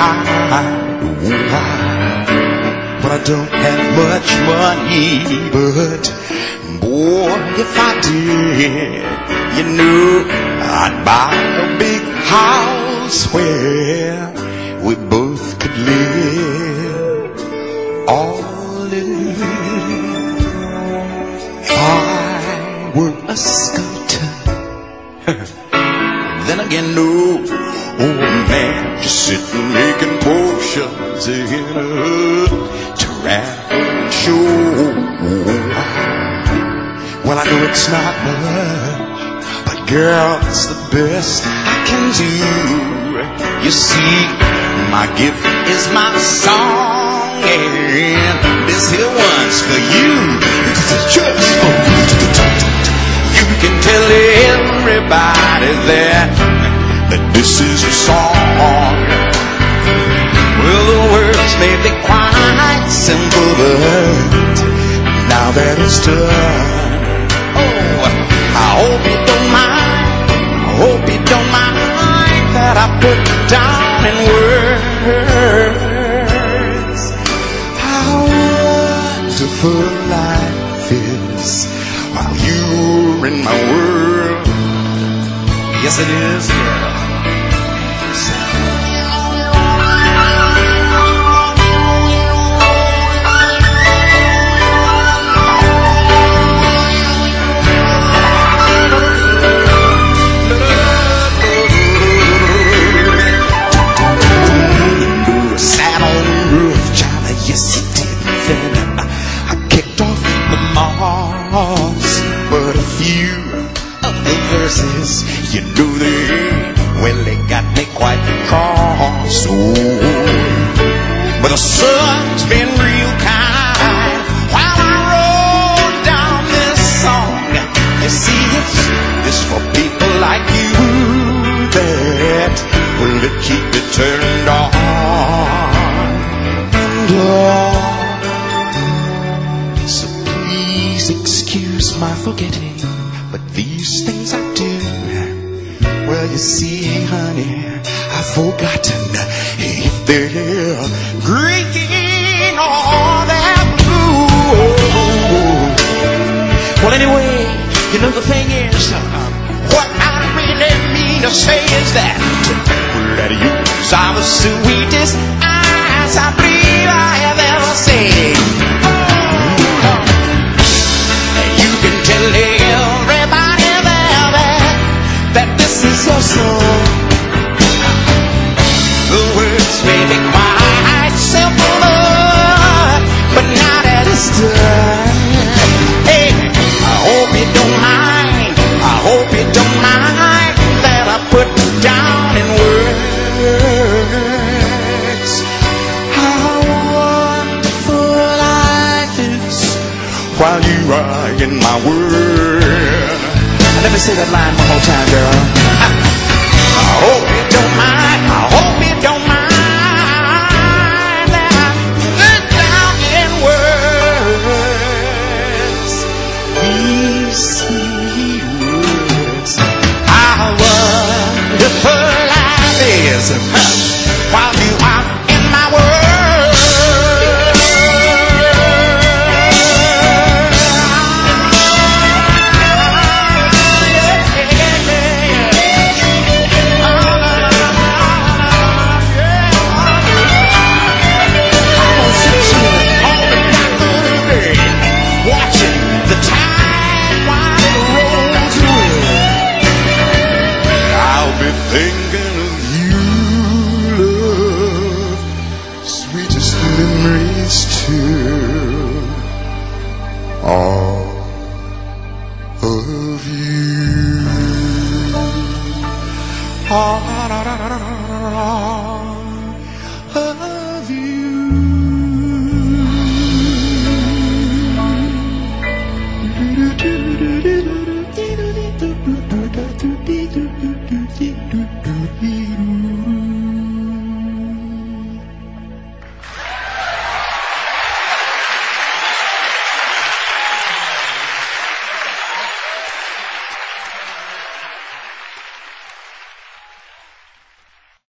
But I don't have much money. But boy, if I did, you know, I'd buy a big house where we both could live. All in. If I were a sculptor, then again, no. Oh man, just sitting making potions in a travel show. Well, I know it's not much, but girl, it's the best I can do. You see, my gift is my song, and this here one's for you. Just for you. You can tell everybody that this is a song. Well, the words may be quite simple, but now that it's done, oh, I hope you don't mind. I hope you don't mind that I put down in words how wonderful life is while you're in my world. Yes, it is, girl. But a few of the verses, you know well, they got me quite cross. Oh, but the sun's been real kind while I wrote down this song. You see, it's for people like you that will keep it turned on and on. So please excuse my forgetting, but these things I do. Well, you see, honey, I've forgotten if they're green or they're blue. Well, anyway, you know the thing is, what I really mean to say is that you are the sweetest eyes I believe I have ever seen. You can tell everybody there that this is your song. The words may be quite simple, but now that it's done, hey, I hope you don't mind. I hope you don't mind that I put down in words how wonderful life is while you are in my world. Let me say that line one more time, girl. I hope you don't mind. I hope you don't mind that I put down in words these sweet words. How wonderful life is while you are in my world. Thinking of you, love, sweetest memories too, all of you.